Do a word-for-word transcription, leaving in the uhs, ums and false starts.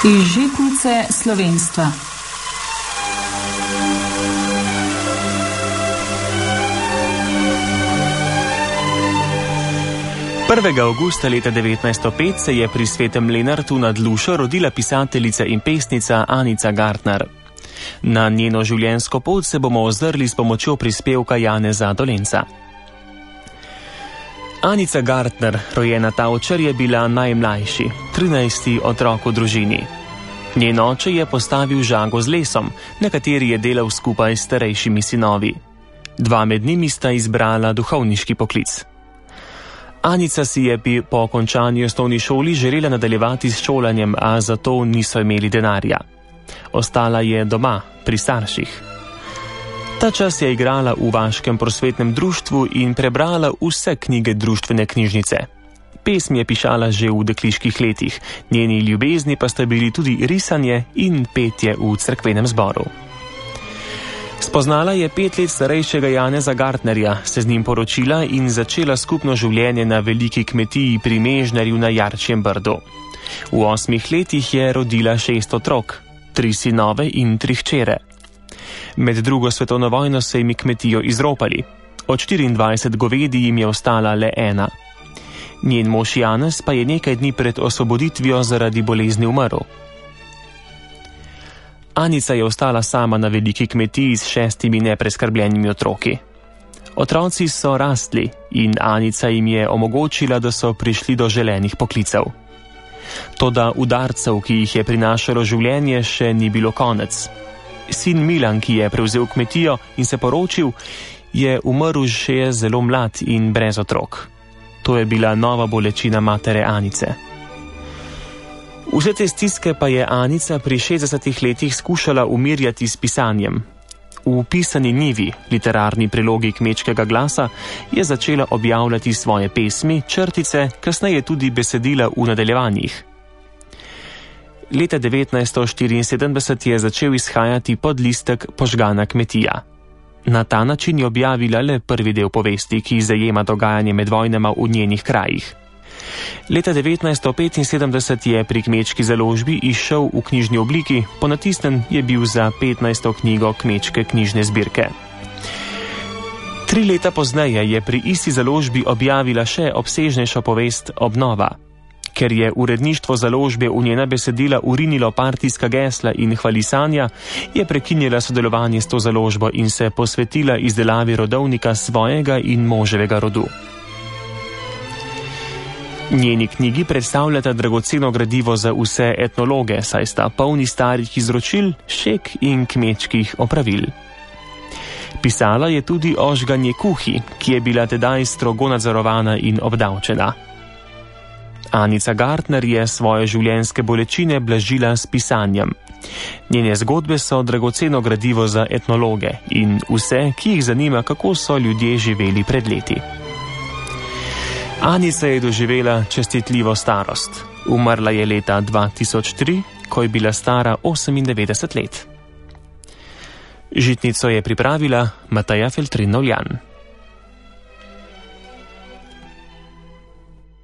Iz žitnice slovenstva. prvega avgusta leta devetnajststo pet se je pri Svetem Lenartu nad Lušo rodila pisateljica in pesnica Anica Gartner. Na njeno življenjsko pot se bomo ozrli s pomočjo prispevka Janeza Dolenca. Anica Gartner, rojena Tavčar, je bila najmlajši, trinajsti otrok v družini. Njen oče je postavil žago z lesom, na kateri je delal skupaj s starejšimi sinovi. Dva med njimi sta izbrala duhovniški poklic. Anica si je po končanju osnovni šoli želela nadaljevati s šolanjem, a zato niso imeli denarja. Ostala je doma, pri starših. Ta čas je igrala v vaškem prosvetnem društvu in prebrala vse knjige društvene knjižnice. Pesmi je pišala že v dekliških letih, njeni ljubezni pa sta bili tudi risanje in petje v cerkvenem zboru. Spoznala je pet let starejšega Janeza Gartnerja, se z njim poročila in začela skupno življenje na veliki kmetiji pri Mežnarju na Jarčjem Brdu. V osmih letih je rodila šest otrok, tri sinove in tri hčere. Med drugo svetovno vojno so jim kmetijo izropali. Od štiriindvajset govedi jim je ostala le ena. Njen mož Janez pa je nekaj dni pred osvoboditvijo zaradi bolezni umrl. Anica je ostala sama na veliki kmetiji s šestimi nepreskrbljenimi otroki. Otroci so rastli in Anica jim je omogočila, da so prišli do želenih poklicev. Toda udarcev, ki jih je prinašalo življenje, še ni bilo konec. Sin Milan, ki je prevzel kmetijo in se poročil, je umrl še zelo mlad in brez otrok. To je bila nova bolečina matere Anice. Vse te stiske pa je Anica pri šestdesetih letih skušala umirjati s pisanjem. V pisani njivi, literarni prilogi Kmečkega glasa, je začela objavljati svoje pesmi, črtice, kasneje tudi besedila v nadaljevanjih. Leta devetnajststo štiriinsedemdeset je začel izhajati podlistek Požgana kmetija. Na ta način je objavila le prvi del povesti, ki zajema dogajanje med vojnama v njenih krajih. Leta devetnajststo petinsedemdeset je pri Kmečki založbi izšel v knjižni obliki, ponatisnen je bil za petnajsto knjigo Kmečke knjižne zbirke. Tri leta pozneje je pri isti založbi objavila še obsežnejšo povest Obnova. Ker je uredništvo založbe v njena besedila urinilo partijska gesla in hvalisanja, je prekinila sodelovanje s to založbo in se posvetila izdelavi rodovnika svojega in moževega rodu. Njeni knjigi predstavljata dragoceno gradivo za vse etnologe, saj sta polni starih izročil, šeg in kmečkih opravil. Pisala je tudi o žganje kuhi, ki je bila tedaj strogo nadzorovana in obdavčena. Anica Gartner je svoje življenjske bolečine blažila s pisanjem. Njene zgodbe so dragoceno gradivo za etnologe in vse, ki jih zanima, kako so ljudje živeli pred leti. Anica je doživela čestitljivo starost. Umrla je leta dva tisoč tri, ko je bila stara osemindevetdeset let. Žitnico je pripravila Mateja Feltrin-Novjan.